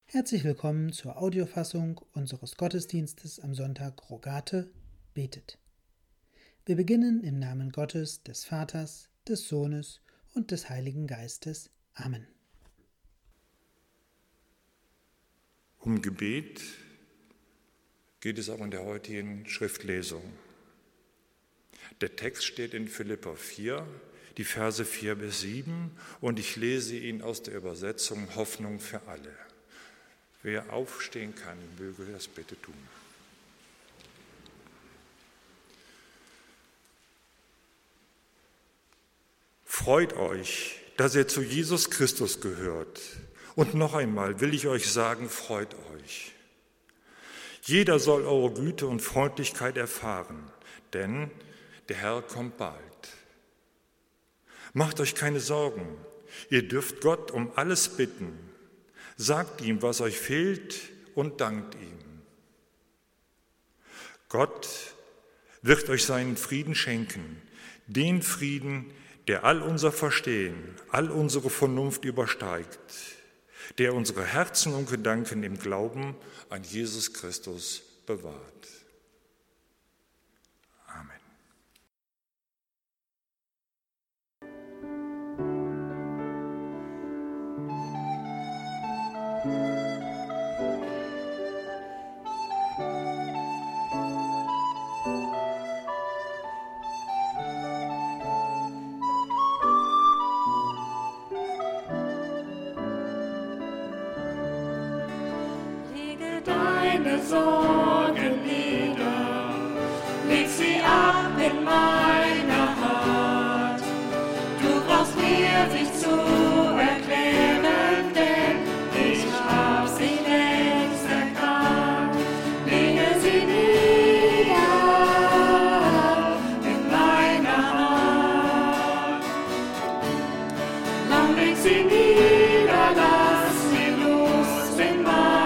Herzlich willkommen zur Audiofassung unseres Gottesdienstes am Sonntag Rogate betet. Wir beginnen im Namen Gottes, des Vaters, des Sohnes und des Heiligen Geistes. Amen. Um Gebet geht es auch in der heutigen Schriftlesung. Der Text steht in Philipper 4, die Verse 4 bis 7, und ich lese ihn aus der Übersetzung Hoffnung für alle. Wer aufstehen kann, möge das bitte tun. Freut euch, dass ihr zu Jesus Christus gehört. Und noch einmal will ich euch sagen, freut euch. Jeder soll eure Güte und Freundlichkeit erfahren, denn der Herr kommt bald. Macht euch keine Sorgen, ihr dürft Gott um alles bitten. Sagt ihm, was euch fehlt, und dankt ihm. Gott wird euch seinen Frieden schenken, den Frieden, der all unser Verstehen, all unsere Vernunft übersteigt, der unsere Herzen und Gedanken im Glauben an Jesus Christus bewahrt. Amen. Deine Sorgen nieder, leg sie ab in meiner Hand. Du brauchst mir nicht zu erklären, denn ich hab sie längst erkannt. Lege sie nieder in meiner Hand. Lang leg sie nieder, lass sie los in meiner Hand.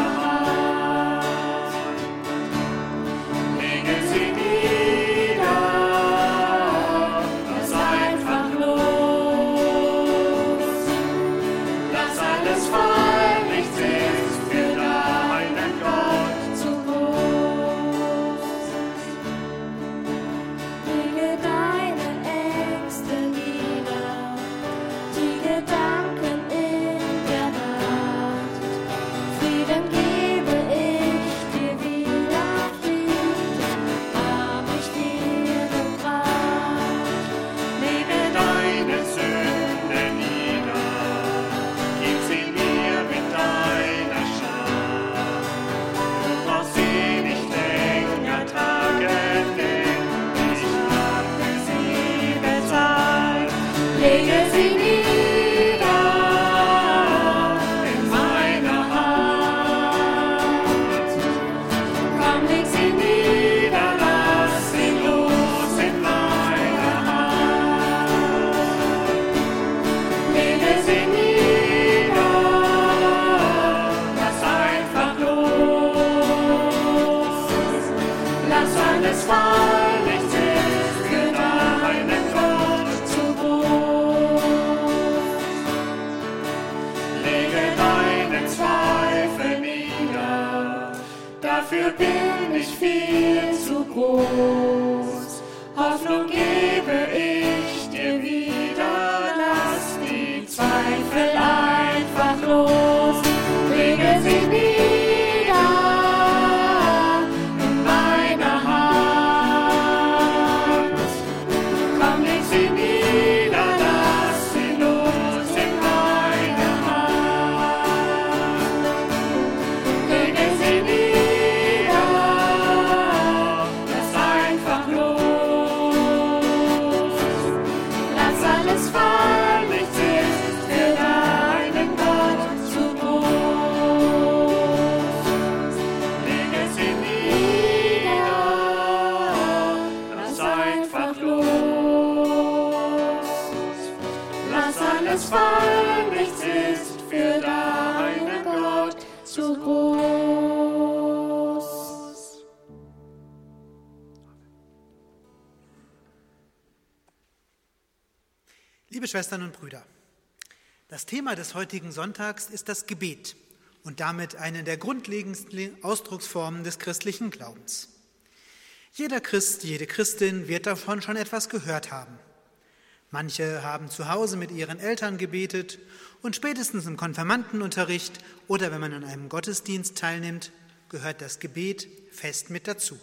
Dafür bin ich viel zu groß. Hoffnung gebe ich dir wieder. Lass die Zweifel einfach los. Lege sie nieder in meiner Hand. Komm, leg sie nieder, lass sie los in meiner Hand. Lege sie nieder. Weil nichts ist für deinen Gott zu groß. Liebe Schwestern und Brüder, das Thema des heutigen Sonntags ist das Gebet. und damit eine der grundlegendsten Ausdrucksformen des christlichen Glaubens. Jeder Christ, jede Christin wird davon schon etwas gehört haben. Manche haben zu Hause mit ihren Eltern gebetet und spätestens im Konfirmandenunterricht oder wenn man an einem Gottesdienst teilnimmt, gehört das Gebet fest mit dazu.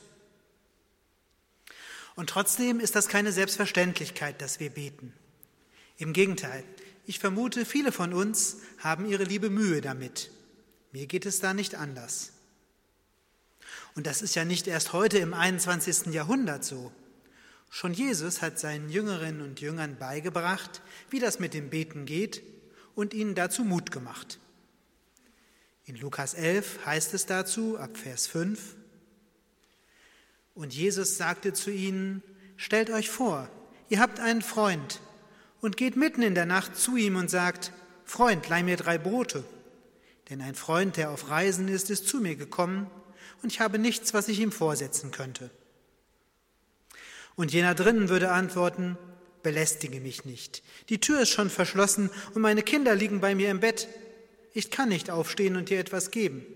Und trotzdem ist das keine Selbstverständlichkeit, dass wir beten. Im Gegenteil, ich vermute, viele von uns haben ihre liebe Mühe damit. Mir geht es da nicht anders. Und das ist ja nicht erst heute im 21. Jahrhundert so. Schon Jesus hat seinen Jüngerinnen und Jüngern beigebracht, wie das mit dem Beten geht und ihnen dazu Mut gemacht. In Lukas 11 heißt es dazu, ab Vers 5, und Jesus sagte zu ihnen, stellt euch vor, ihr habt einen Freund und geht mitten in der Nacht zu ihm und sagt, Freund, leih mir 3 Brote. Denn ein Freund, der auf Reisen ist zu mir gekommen und ich habe nichts, was ich ihm vorsetzen könnte. Und jener drinnen würde antworten, belästige mich nicht. Die Tür ist schon verschlossen und meine Kinder liegen bei mir im Bett. Ich kann nicht aufstehen und dir etwas geben.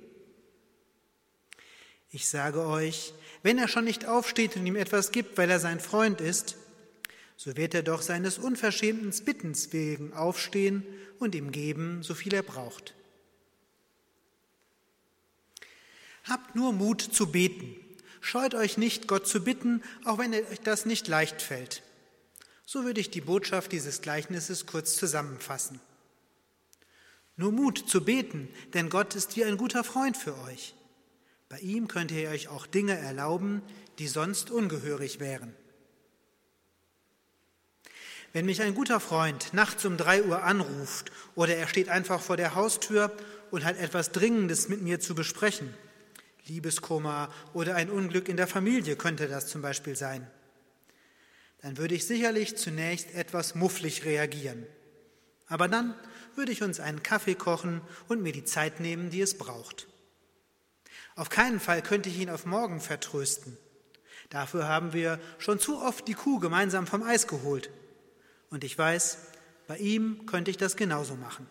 Ich sage euch, wenn er schon nicht aufsteht und ihm etwas gibt, weil er sein Freund ist, so wird er doch seines unverschämten Bittens wegen aufstehen und ihm geben, so viel er braucht. Habt nur Mut zu beten. Scheut euch nicht, Gott zu bitten, auch wenn euch das nicht leicht fällt. So würde ich die Botschaft dieses Gleichnisses kurz zusammenfassen. Nur Mut zu beten, denn Gott ist wie ein guter Freund für euch. Bei ihm könnt ihr euch auch Dinge erlauben, die sonst ungehörig wären. Wenn mich ein guter Freund nachts um 3 Uhr anruft oder er steht einfach vor der Haustür und hat etwas Dringendes mit mir zu besprechen, Liebeskummer oder ein Unglück in der Familie könnte das zum Beispiel sein, dann würde ich sicherlich zunächst etwas mufflig reagieren. Aber dann würde ich uns einen Kaffee kochen und mir die Zeit nehmen, die es braucht. Auf keinen Fall könnte ich ihn auf morgen vertrösten. Dafür haben wir schon zu oft die Kuh gemeinsam vom Eis geholt. Und ich weiß, bei ihm könnte ich das genauso machen.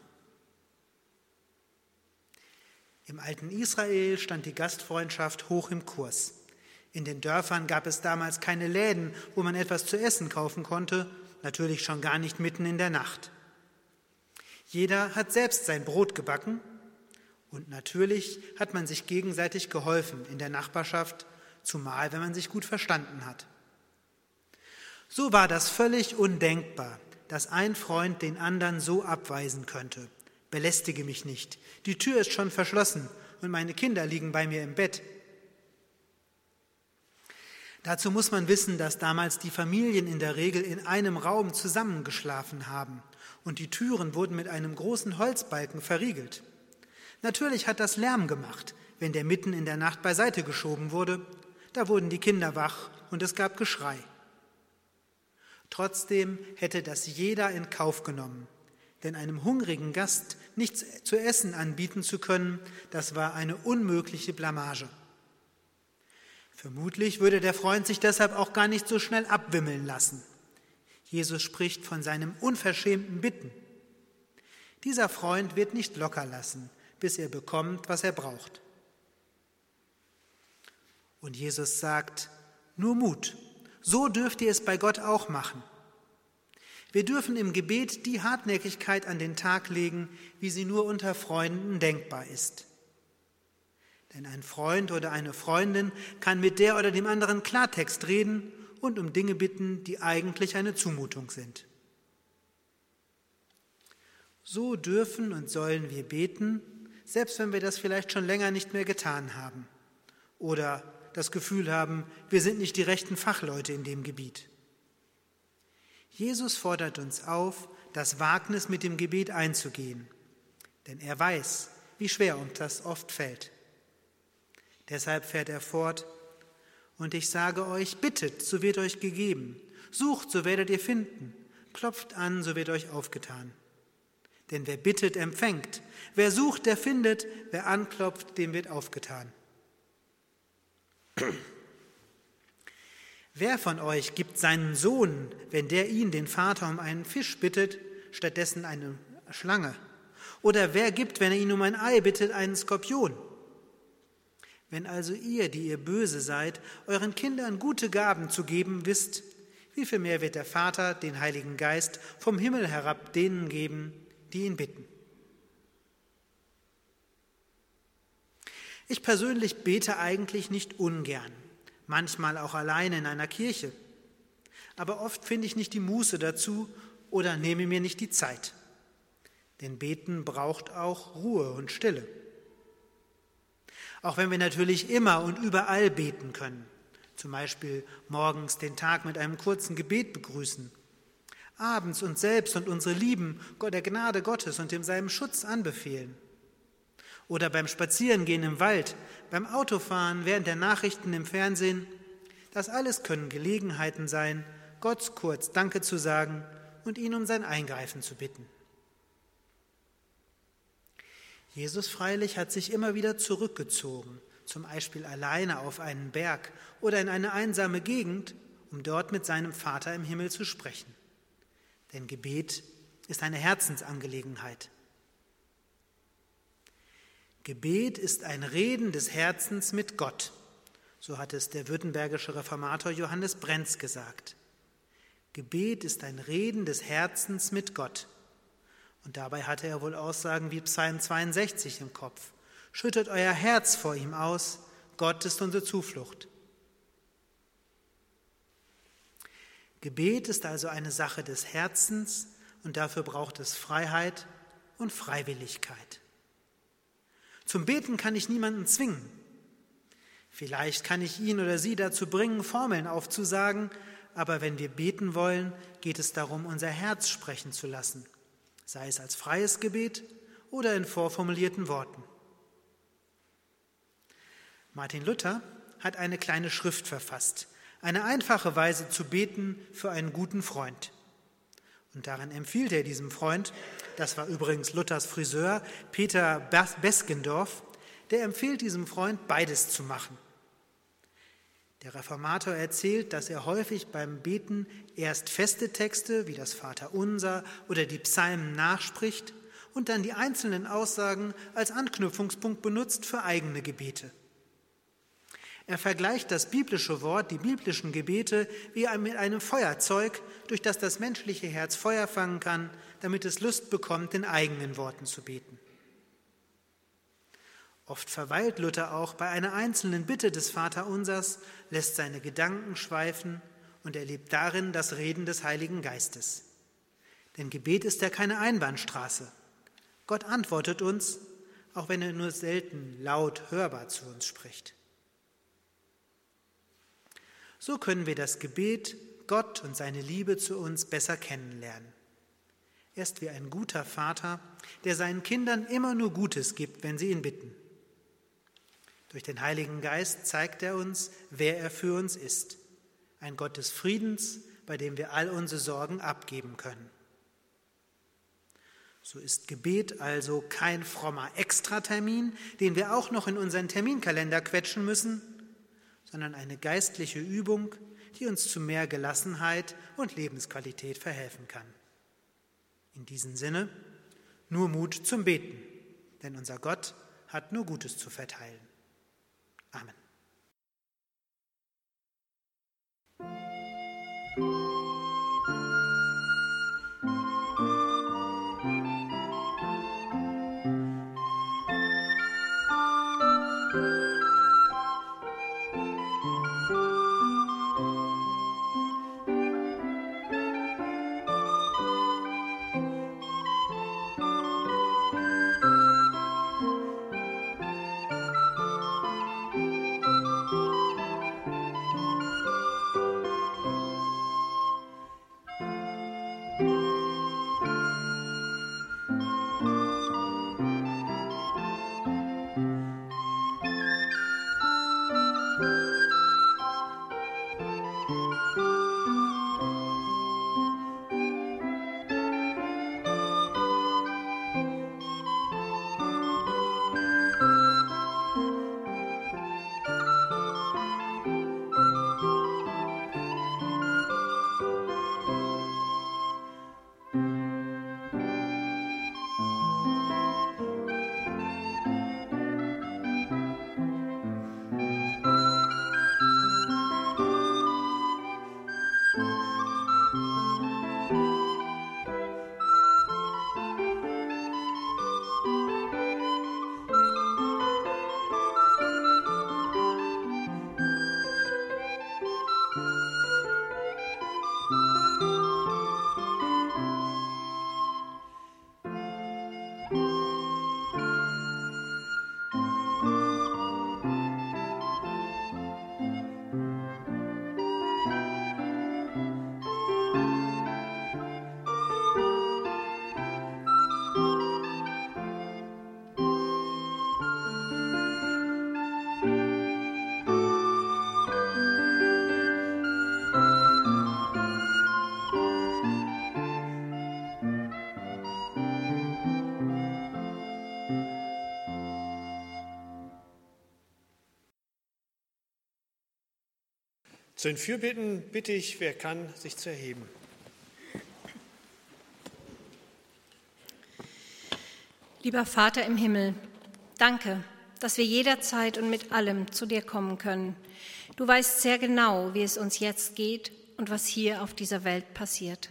Im alten Israel stand die Gastfreundschaft hoch im Kurs. In den Dörfern gab es damals keine Läden, wo man etwas zu essen kaufen konnte, natürlich schon gar nicht mitten in der Nacht. Jeder hat selbst sein Brot gebacken und natürlich hat man sich gegenseitig geholfen in der Nachbarschaft, zumal wenn man sich gut verstanden hat. So war das völlig undenkbar, dass ein Freund den anderen so abweisen könnte. Belästige mich nicht, die Tür ist schon verschlossen und meine Kinder liegen bei mir im Bett. Dazu muss man wissen, dass damals die Familien in der Regel in einem Raum zusammengeschlafen haben und die Türen wurden mit einem großen Holzbalken verriegelt. Natürlich hat das Lärm gemacht, wenn der mitten in der Nacht beiseite geschoben wurde. Da wurden die Kinder wach und es gab Geschrei. Trotzdem hätte das jeder in Kauf genommen, denn einem hungrigen Gast nichts zu essen anbieten zu können, das war eine unmögliche Blamage. Vermutlich würde der Freund sich deshalb auch gar nicht so schnell abwimmeln lassen. Jesus spricht von seinem unverschämten Bitten. Dieser Freund wird nicht locker lassen, bis er bekommt, was er braucht. Und Jesus sagt, nur Mut, so dürft ihr es bei Gott auch machen. Wir dürfen im Gebet die Hartnäckigkeit an den Tag legen, wie sie nur unter Freunden denkbar ist. Denn ein Freund oder eine Freundin kann mit der oder dem anderen Klartext reden und um Dinge bitten, die eigentlich eine Zumutung sind. So dürfen und sollen wir beten, selbst wenn wir das vielleicht schon länger nicht mehr getan haben oder das Gefühl haben, wir sind nicht die rechten Fachleute in dem Gebiet. Jesus fordert uns auf, das Wagnis mit dem Gebet einzugehen, denn er weiß, wie schwer uns das oft fällt. Deshalb fährt er fort, und ich sage euch, bittet, so wird euch gegeben, sucht, so werdet ihr finden, klopft an, so wird euch aufgetan. Denn wer bittet, empfängt, wer sucht, der findet, wer anklopft, dem wird aufgetan. Wer von euch gibt seinen Sohn, wenn der ihn, den Vater, um einen Fisch bittet, stattdessen eine Schlange? Oder wer gibt, wenn er ihn um ein Ei bittet, einen Skorpion? Wenn also ihr, die ihr böse seid, euren Kindern gute Gaben zu geben wisst, wie viel mehr wird der Vater den Heiligen Geist vom Himmel herab denen geben, die ihn bitten. Ich persönlich bete eigentlich nicht ungern, manchmal auch alleine in einer Kirche. Aber oft finde ich nicht die Muße dazu oder nehme mir nicht die Zeit. Denn Beten braucht auch Ruhe und Stille. Auch wenn wir natürlich immer und überall beten können, zum Beispiel morgens den Tag mit einem kurzen Gebet begrüßen, abends uns selbst und unsere Lieben der Gnade Gottes und seinem Schutz anbefehlen. Oder beim Spazierengehen im Wald, beim Autofahren, während der Nachrichten im Fernsehen. Das alles können Gelegenheiten sein, Gott kurz Danke zu sagen und ihn um sein Eingreifen zu bitten. Jesus freilich hat sich immer wieder zurückgezogen, zum Beispiel alleine auf einen Berg oder in eine einsame Gegend, um dort mit seinem Vater im Himmel zu sprechen. Denn Gebet ist eine Herzensangelegenheit. Gebet ist ein Reden des Herzens mit Gott, so hat es der württembergische Reformator Johannes Brenz gesagt. Gebet ist ein Reden des Herzens mit Gott. Und dabei hatte er wohl Aussagen wie Psalm 62 im Kopf. Schüttet euer Herz vor ihm aus, Gott ist unsere Zuflucht. Gebet ist also eine Sache des Herzens und dafür braucht es Freiheit und Freiwilligkeit. Zum Beten kann ich niemanden zwingen. Vielleicht kann ich ihn oder sie dazu bringen, Formeln aufzusagen, aber wenn wir beten wollen, geht es darum, unser Herz sprechen zu lassen, sei es als freies Gebet oder in vorformulierten Worten. Martin Luther hat eine kleine Schrift verfasst, eine einfache Weise zu beten für einen guten Freund. Und darin empfiehlt er diesem Freund, das war übrigens Luthers Friseur, Peter Beskendorf, der empfiehlt diesem Freund, beides zu machen. Der Reformator erzählt, dass er häufig beim Beten erst feste Texte wie das Vaterunser oder die Psalmen nachspricht und dann die einzelnen Aussagen als Anknüpfungspunkt benutzt für eigene Gebete. Er vergleicht das biblische Wort, die biblischen Gebete, wie mit einem Feuerzeug, durch das das menschliche Herz Feuer fangen kann, damit es Lust bekommt, in eigenen Worten zu beten. Oft verweilt Luther auch bei einer einzelnen Bitte des Vaterunsers, lässt seine Gedanken schweifen und erlebt darin das Reden des Heiligen Geistes. Denn Gebet ist ja keine Einbahnstraße. Gott antwortet uns, auch wenn er nur selten laut hörbar zu uns spricht. So können wir das Gebet, Gott und seine Liebe zu uns besser kennenlernen. Er ist wie ein guter Vater, der seinen Kindern immer nur Gutes gibt, wenn sie ihn bitten. Durch den Heiligen Geist zeigt er uns, wer er für uns ist. Ein Gott des Friedens, bei dem wir all unsere Sorgen abgeben können. So ist Gebet also kein frommer Extratermin, den wir auch noch in unseren Terminkalender quetschen müssen, sondern eine geistliche Übung, die uns zu mehr Gelassenheit und Lebensqualität verhelfen kann. In diesem Sinne, nur Mut zum Beten, denn unser Gott hat nur Gutes zu verteilen. Amen. Zu den Fürbitten bitte ich, wer kann, sich zu erheben. Lieber Vater im Himmel, danke, dass wir jederzeit und mit allem zu dir kommen können. Du weißt sehr genau, wie es uns jetzt geht und was hier auf dieser Welt passiert.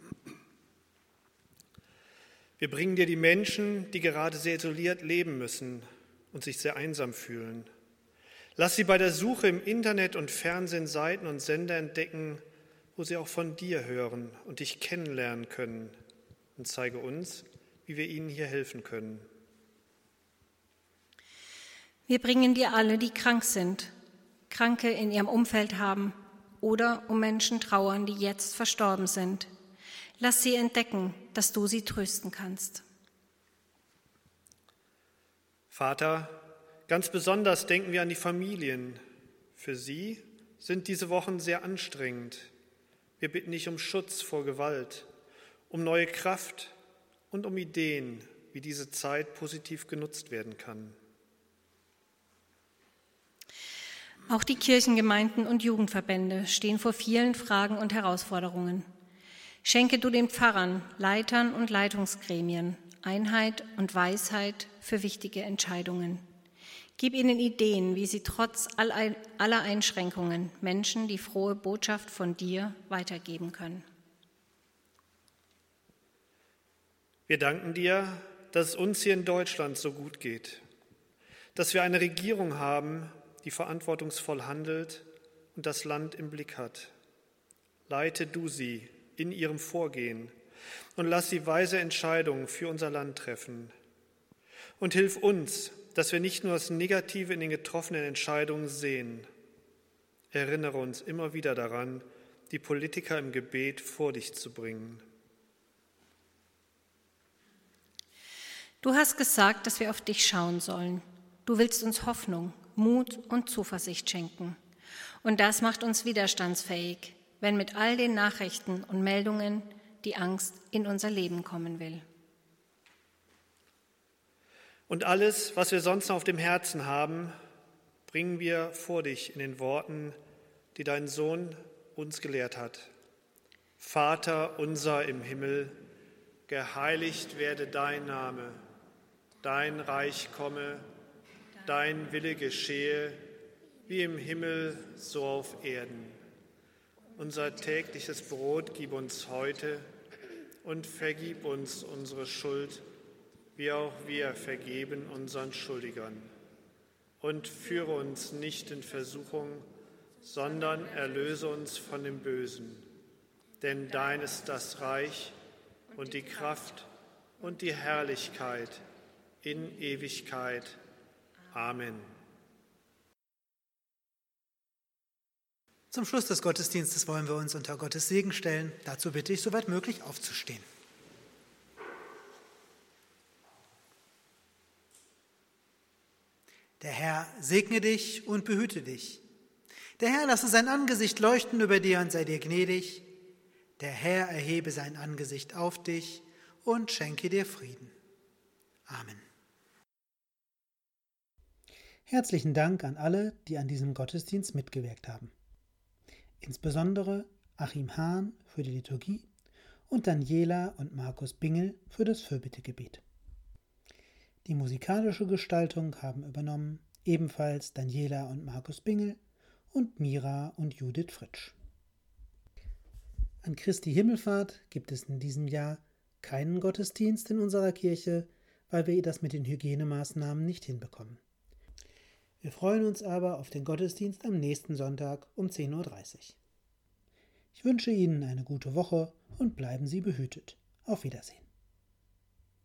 Wir bringen dir die Menschen, die gerade sehr isoliert leben müssen und sich sehr einsam fühlen. Lass sie bei der Suche im Internet und Fernsehen Seiten und Sender entdecken, wo sie auch von dir hören und dich kennenlernen können. Und zeige uns, wie wir ihnen hier helfen können. Wir bringen dir alle, die krank sind, Kranke in ihrem Umfeld haben oder um Menschen trauern, die jetzt verstorben sind. Lass sie entdecken, dass du sie trösten kannst. Vater, ganz besonders denken wir an die Familien. Für sie sind diese Wochen sehr anstrengend. Wir bitten dich um Schutz vor Gewalt, um neue Kraft und um Ideen, wie diese Zeit positiv genutzt werden kann. Auch die Kirchengemeinden und Jugendverbände stehen vor vielen Fragen und Herausforderungen. Schenke du den Pfarrern, Leitern und Leitungsgremien Einheit und Weisheit für wichtige Entscheidungen. Gib ihnen Ideen, wie sie trotz aller Einschränkungen Menschen die frohe Botschaft von dir weitergeben können. Wir danken dir, dass es uns hier in Deutschland so gut geht, dass wir eine Regierung haben, die verantwortungsvoll handelt und das Land im Blick hat. Leite du sie in ihrem Vorgehen und lass sie weise Entscheidungen für unser Land treffen. Und hilf uns, dass wir nicht nur das Negative in den getroffenen Entscheidungen sehen. Erinnere uns immer wieder daran, die Politiker im Gebet vor dich zu bringen. Du hast gesagt, dass wir auf dich schauen sollen. Du willst uns Hoffnung, Mut und Zuversicht schenken. Und das macht uns widerstandsfähig, wenn mit all den Nachrichten und Meldungen die Angst in unser Leben kommen will. Und alles, was wir sonst noch auf dem Herzen haben, bringen wir vor dich in den Worten, die dein Sohn uns gelehrt hat. Vater unser im Himmel, geheiligt werde dein Name, dein Reich komme, dein Wille geschehe, wie im Himmel, so auf Erden. Unser tägliches Brot gib uns heute und vergib uns unsere Schuld, wie auch wir vergeben unseren Schuldigern. Und führe uns nicht in Versuchung, sondern erlöse uns von dem Bösen. Denn dein ist das Reich und die Kraft und die Herrlichkeit in Ewigkeit. Amen. Zum Schluss des Gottesdienstes wollen wir uns unter Gottes Segen stellen. Dazu bitte ich, soweit möglich aufzustehen. Der Herr segne dich und behüte dich. Der Herr lasse sein Angesicht leuchten über dir und sei dir gnädig. Der Herr erhebe sein Angesicht auf dich und schenke dir Frieden. Amen. Herzlichen Dank an alle, die an diesem Gottesdienst mitgewirkt haben. Insbesondere Achim Hahn für die Liturgie und Daniela und Markus Bingel für das Fürbittegebet. Die musikalische Gestaltung haben übernommen ebenfalls Daniela und Markus Bingel und Mira und Judith Fritsch. An Christi Himmelfahrt gibt es in diesem Jahr keinen Gottesdienst in unserer Kirche, weil wir das mit den Hygienemaßnahmen nicht hinbekommen. Wir freuen uns aber auf den Gottesdienst am nächsten Sonntag um 10:30 Uhr. Ich wünsche Ihnen eine gute Woche und bleiben Sie behütet. Auf Wiedersehen.